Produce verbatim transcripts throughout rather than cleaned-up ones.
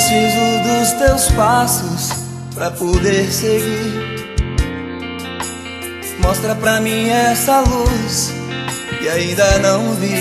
preciso dos teus passos pra poder seguir. Mostra pra mim essa luz que ainda não vi.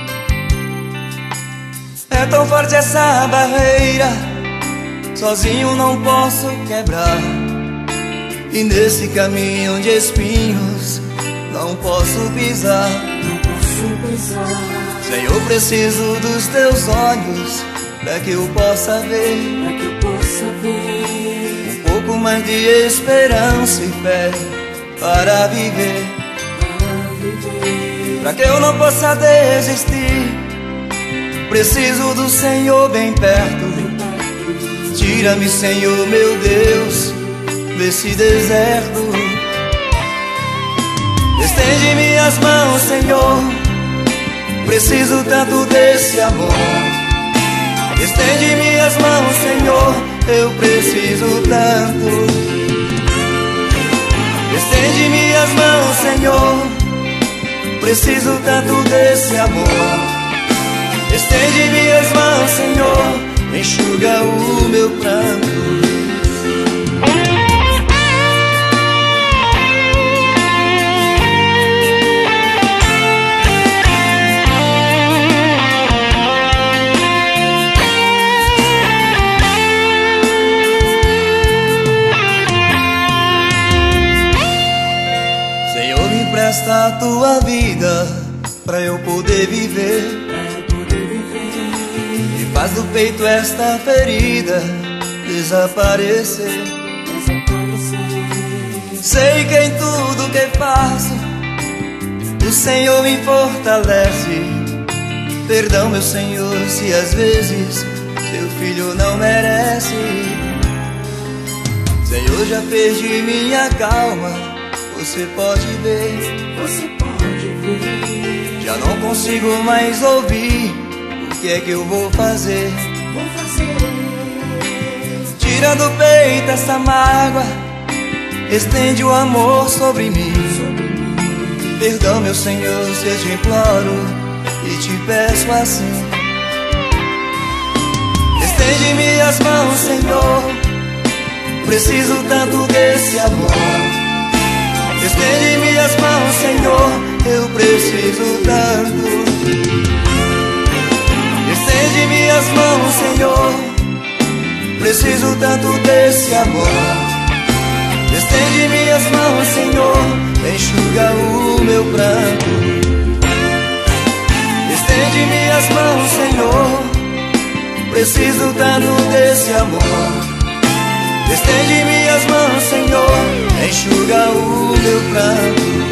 É tão forte essa barreira, sozinho não posso quebrar. E nesse caminho de espinhos não posso pisar. Não posso pisar. Senhor, preciso dos teus olhos para que eu possa ver, para que eu possa ver um pouco mais de esperança e fé para viver, para viver, para que eu não possa desistir. Preciso do Senhor bem perto. Tira-me, Senhor, meu Deus, desse deserto. Estende minhas mãos, Senhor, preciso tanto desse amor. Estende minhas mãos, Senhor, eu preciso tanto. Estende minhas mãos, Senhor, preciso tanto desse amor. Estende minhas mãos, Senhor, enxuga o meu pranto. Senhor, me presta a tua vida pra eu poder viver. Faz do peito esta ferida desaparecer. Sei que em tudo que faço o Senhor me fortalece. Perdão, meu Senhor, se às vezes teu filho não merece. Senhor, já perdi minha calma, você pode ver. Você pode ver. Já não consigo mais ouvir. O que é que eu vou fazer? Vou fazer. Tira do peito essa mágoa, estende o amor sobre mim. Perdão, meu Senhor, se eu te imploro e te peço assim. Estende minhas mãos, Senhor, preciso tanto desse amor. Estende minhas mãos, Senhor, eu preciso tanto. Estende minhas mãos, Senhor, preciso tanto desse amor. Estende minhas mãos, Senhor, enxuga o meu pranto. Estende minhas mãos, Senhor, preciso tanto desse amor. Estende minhas mãos, Senhor, enxuga o meu pranto.